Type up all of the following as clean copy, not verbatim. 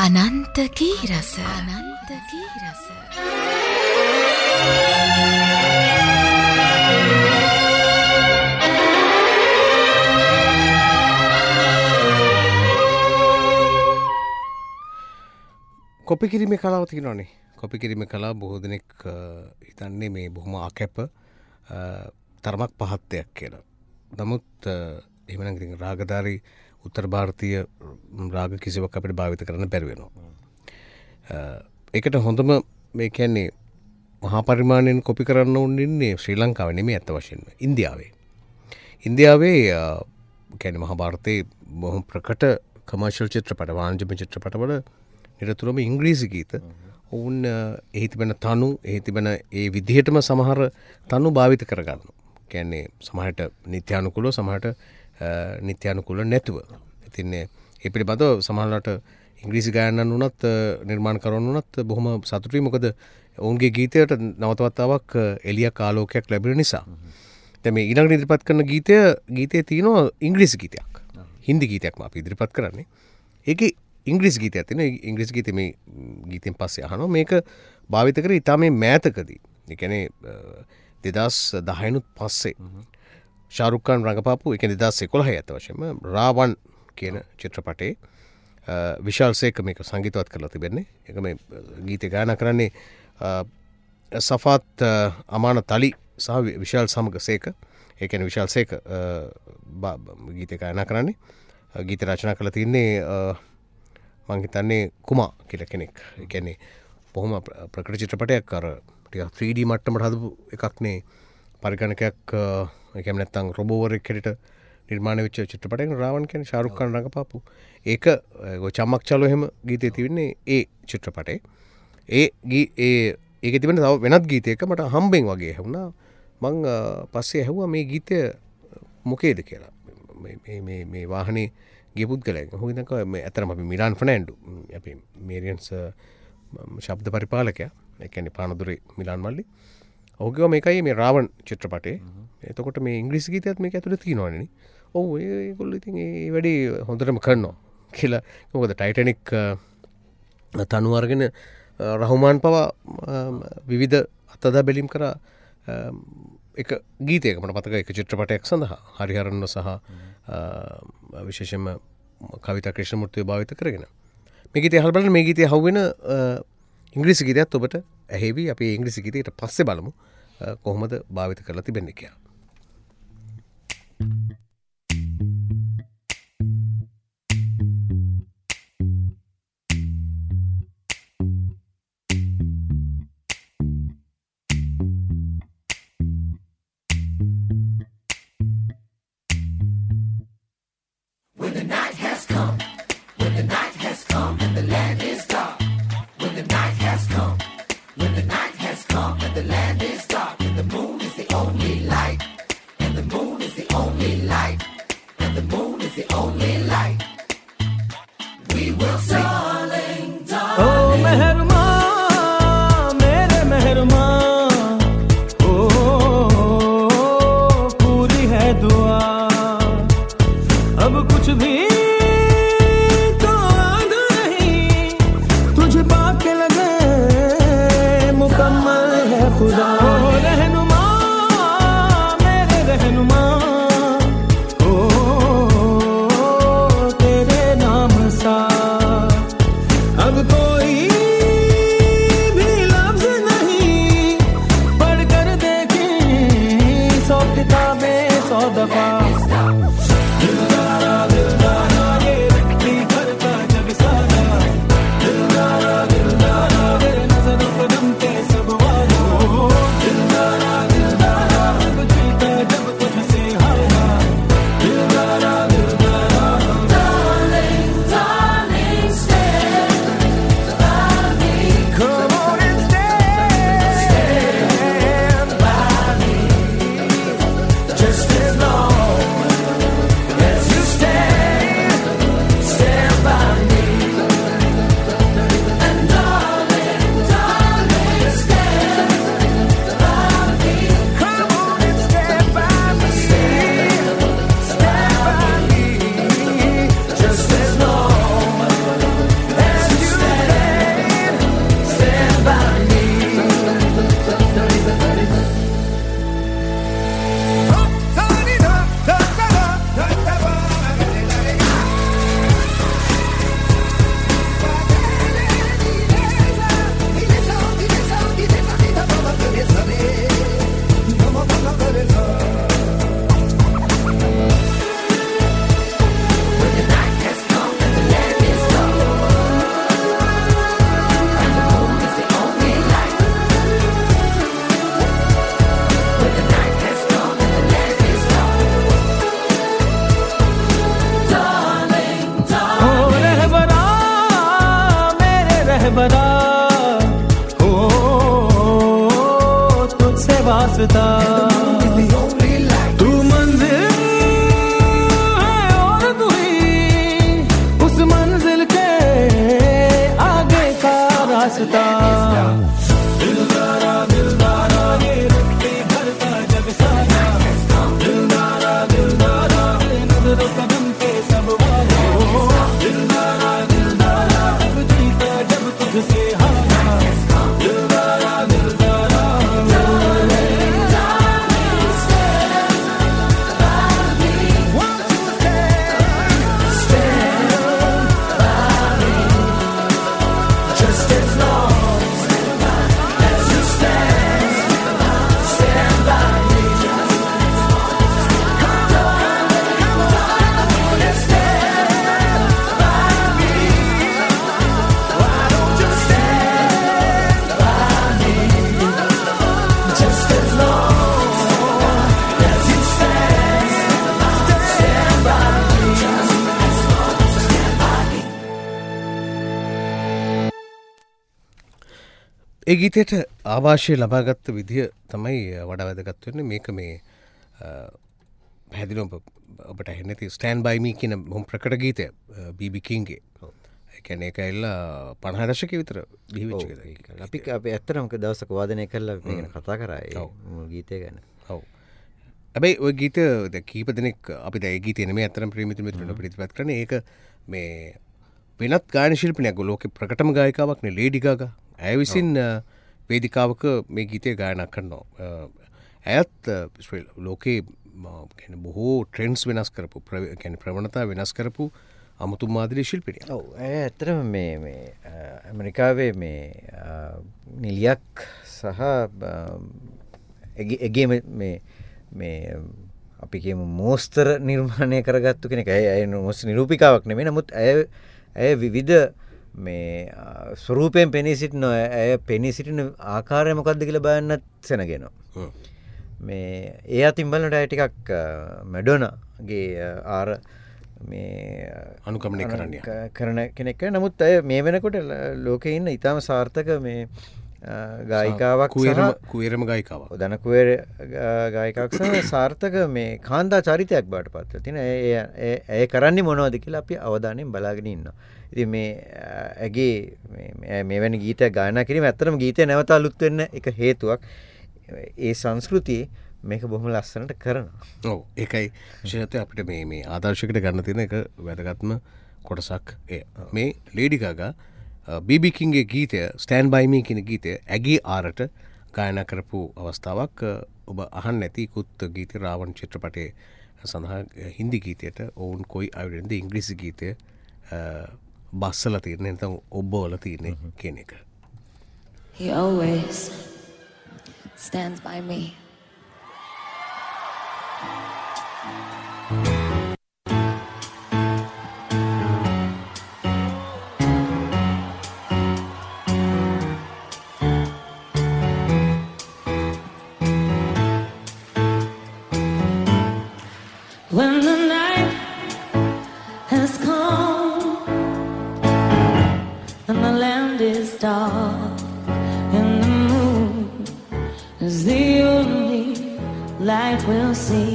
අනන්ත කී රස අනන්ත කී රස කොපි කිරීමේ කලාව තියෙනවානේ. කොපි කිරීමේ කලාව බොහෝ දෙනෙක් හිතන්නේ මේ බොහොම අකැප තරමක් පහත් දෙයක් කියලා. නමුත් එහෙම නම් ඉතින් රාගධාරී උත්තර ಭಾರತೀಯ රාග කිසිවක් අපිට භාවිත කරන්න බැරි වෙනවා. ඒකට හොඳම මේ කියන්නේ මහා පරිමාණයෙන් කොපි කරන්න ඕනේ ශ්‍රී ලංකාවේ නෙමෙයි අත වශයෙන්ම ඉන්දියාවේ. ඉන්දියාවේ කියන්නේ මහා ಭಾರತයේ බොහොම ප්‍රකට කමර්ෂල් චිත්‍රපට වාණිජ්‍ය චිත්‍රපටවල නිරතුරුවම ඉංග්‍රීසි ගීත ඔවුන් එහි තිබෙන තනු එහි තිබෙන ඒ විදිහටම සමහර තනු භාවිත කරගන්නවා. කියන්නේ සමහරට නිත්‍යානුකූලව සමහරට නිත්‍යානුකූල නැතුව. ඉතින් ඒ පිළිබඳව සමහරවිට ඉංග්‍රීසි ගායනන් වුණත් නිර්මාණකරුවන් වුණත් බොහොම සතුටුයි. මොකද ඔවුන්ගේ ගීතයට නවතවතාවක් එළියක් ආලෝකයක් ලැබෙන නිසා. දැන් මේ ඊළඟට ඉදිරිපත් කරන ගීතයේ තියෙනවා ඉංග්‍රීසි ගීතයක්. හින්දි ගීතයක්ම අපි ඉදිරිපත් කරන්නේ. ඒකේ ඉංග්‍රීසි ගීතයක් තියෙනවා. ඉංග්‍රීසි ගීතේ මේ ගීතෙන් පස්සේ අහනවා. මේක භාවිත කරේ ඉතාම මේ මෑතකදී. ඒ කියන්නේ 2010 නුත් පස්සේ ශාරුක් ખાන් රඟපාපු ඒ කියන්නේ 2011 ඇත්ත වශයෙන්ම රාවන් කියන චිත්‍රපටයේ විශාල් සේක මේක සංගීතවත් කරලා තිබෙන්නේ. ඒක මේ ගීතය ගායනා කරන්නේ සෆාත් අමාන තලි සහ විශාල් සමග සේක. ඒ කියන්නේ විශාල් සේක ගීතය ගායනා කරන්නේ. ගීත රචනා කරලා තින්නේ මං හිතන්නේ කුමා කියලා කෙනෙක්. ඒ කියන්නේ බොහොම ප්‍රකට චිත්‍රපටයක් අර ටිකක් 3D මට්ටමට හදපු එකක් නේ. පරිගණකයක් ඒ කියන්නේ නැත්තම් රොබෝවරෙක් හැටියට නිර්මාණය වෙච්ච චිත්‍රපටයක රාවන් කියන්නේ ශාරුක් ખાන් රඟපාපු. ඒක චම්මක් චලෝ එහෙම ගීතේ තිබෙන්නේ ඒ චිත්‍රපටේ. ඒකේ තිබෙන තව වෙනත් ගීතයක මට හම්බෙන් වගේ ඇහුණා. මං පස්සේ ඇහුවා මේ ගීතය මොකේද කියලා. මේ වාහනේ ගිය පුද්ගලයෙක්. ඔහු ඉතින් මේ අතරම අපි මිලාන් ෆර්නෑන්ඩෝ අපි මේරියන්ස් ශබ්ද පරිපාලකයා. ඒ කියන්නේ පානදුරේ මිලාන් මල්ලි. ඔහු කිව්වා මේකයි මේ රාවන් චිත්‍රපටේ. එතකොට මේ ඉංග්‍රීසි ගීතයත් මේක ඇතුලේ තියෙනවනේ නේ. ඔව් ඒගොල්ලෝ ඉතින් ඒ වැඩේ හොඳටම කරනවා කියලා. මොකද ටයිටැනික් තනු අරගෙන රහුමාන් පවා විවිධ අතදා බැලීම් කරා එක ගීතයක මට මතකයි එක චිත්‍රපටයක් සඳහා හරිහරන්න සහ විශේෂයෙන්ම කවිතා ක්‍රිෂ්ණමූර්තිව භාවිත කරගෙන මේ ගීතය අහලා බලන්න. මේ ගීතය හවුවෙන ඉංග්‍රීසි ගීතයත් ඔබට ඇහෙවි. අපි ඉංග්‍රීසි ගීතයට පස්සේ බලමු කොහොමද භාවිත කරලා තිබෙන්නේ කියලා. वास्ता तू मंजिल है और तू ही उस मंजिल के आगे का रास्ता दिलदारा दिलदारा ये रखते घर का जग सारा दिलदारा दिलदारा नजरों कदम के सब वादा दिलदारा दिलदारा जब जीता जब तुझसे हारा दिलदारा दिलदारा ඒ ගීතයට ආවාශය ලබාගත්ත විදිහ තමයි වඩා වැදගත් වෙන්නේ මේක මේ පැහැදිලිව ඔබට ඇහෙන්නේ නැති ස්ටෑන්ඩ් බයි මී කියන බොහොම ප්‍රකට ගීතය බීබී කින්ගේ. ඒ කියන්නේ ඒක ඇවිල්ලා 50 දශකයේ විතර බිහි වෙච්ච එකක්. අපි ඇත්තටම දවසක වාදනය කරලා මේ ගැන කතා කරා ඒ මුල් ගීතය ගැන. ඔව්. හැබැයි ওই ගීතය දැන් කීප දෙනෙක් අපි දැන් ඒ ගීතය නෙමෙයි අතරම ප්‍රේමිත මිත්‍රයන් ප්‍රතිපත් කරන්නේ ඒක මේ වෙනත් ගායන ශිල්පිනියක් ලෝකේ ප්‍රකටම ගායිකාවක් නේ ලේඩි ගාගා. ඇය විසින් වේදිකාවක මේ ගීතය ගායනා කරනවා. ඇයත් ලෝකේ බොහෝ ට්‍රෙන්ඩ්ස් වෙනස් කරපු ප්‍රවණතා වෙනස් කරපු අමුතු මාදිරි ශිල්පිනියක්. ඔව් ඇය ඇත්තටම මේ ඇමරිකාවේ මේ නිලියක් සහ එගේ මේ අපි කියමු මෝස්තර නිර්මාණය කරගත්තු කෙනෙක්. ඇය මෝස්තර නිරූපිකාවක් නෙමෙයි. නමුත් ඇය විවිධ මේ ස්වරූපයෙන් පෙනී සිටින ඇය පෙනී සිටින ආකාරය මොකක්ද කියලා බලන්නත් සෙනගෙනවා. මේ ඒ අතින් බලනට ඇය ටිකක් මැඩොනාගේ ආර මේ අනුගමනය කරන කෙනෙක්. නමුත් ඇය මේ වෙනකොට ලෝකේ ඉන්න ඉතාම සාර්ථක මේ ගායිකාවක් කුවේරම ගායිකාවක්. දන කුවේර ගායිකාවක් සහ සාර්ථක මේ කාන්තා චරිතයක් බවට පත් වෙලා තිනේ. ඇය කරන්නේ මොනවද කියලා අපි අවධානයෙන් බලාගෙන ඉන්නවා. ඉතින් මේ ඇගේ මෙවැනි ගීතයක් ගායනා කිරීම ඇත්තටම ගීතය නැවත අලුත් වෙන්න එක හේතුවක්. ඒ සංස්කෘතිය මේක බොහොම ලස්සනට කරනවා. ඔව් ඒකයි විශේෂයෙන් අපිට මේ ආදර්ශයකට ගන්න තියෙන එක වැදගත්ම කොටසක් එය. මේ ලේඩි ගාගා බීබී කින්ගේ ගීතය ස්ටෑන්ඩ් බයි මී කියන ගීතය ඇගේ ආරට ගායනා කරපු අවස්ථාවක් ඔබ අහන්න නැති කුත් ගීතය රාවණ චිත්‍රපටයේ සඳහා හින්දි ගීතයට ඔවුන් කොයි අයුරෙන්ද ඉංග්‍රීසි ගීතය බස්සලා තියෙන නැත්නම් ඔබවලා තියෙන්නේ කියන එක. He always stands by me. When the night has come and the land is dark and the moon is the only light we'll see,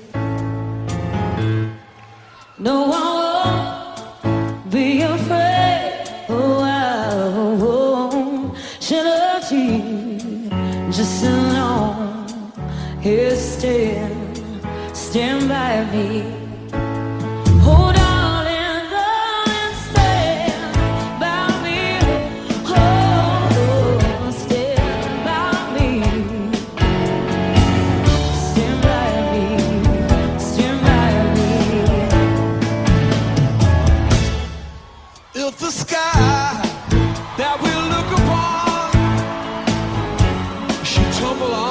no one will be afraid. Oh, I won't shed a tear just alone here stand by me. Oh, darling, darling, stand by me. Oh, stand by me. Stand by me. Stand by me. If the sky that we look upon should tumble on